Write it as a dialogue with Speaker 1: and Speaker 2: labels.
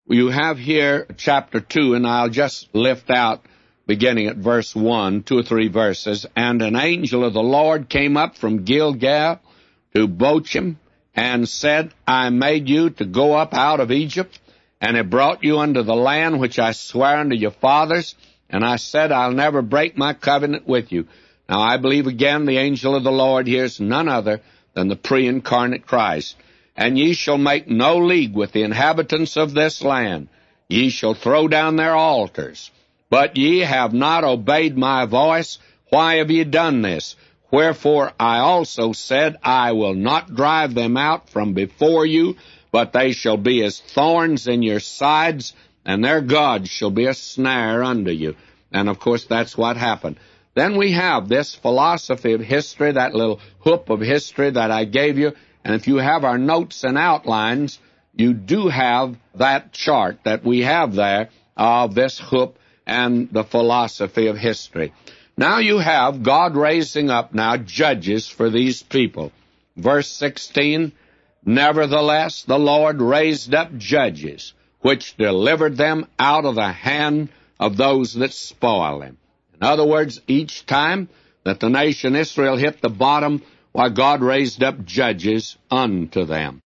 Speaker 1: You have here chapter 2, and I'll just lift out, beginning at verse 1, 2 or 3 verses. And an angel of the Lord came up from Gilgal to Bochim, and said, I made you to go up out of Egypt, and have brought you unto the land which I sware unto your fathers. And I said, I'll never break my covenant with you. Now I believe again the angel of the Lord here is none other than the pre-incarnate Christ. And ye shall make no league with the inhabitants of this land. Ye shall throw down their altars. But ye have not obeyed my voice. Why have ye done this? Wherefore I also said, I will not drive them out from before you, but they shall be as thorns in your sides, and their gods shall be a snare unto you. And of course that's what happened. Then we have this philosophy of history, that little hoop of history that I gave you. And if you have our notes and outlines, you do have that chart that we have there of this hoop and the philosophy of history. Now you have God raising up now judges for these people. Verse 16, nevertheless the Lord raised up judges, which delivered them out of the hand of those that spoil them. In other words, each time that the nation Israel hit the bottom, why, God raised up judges unto them.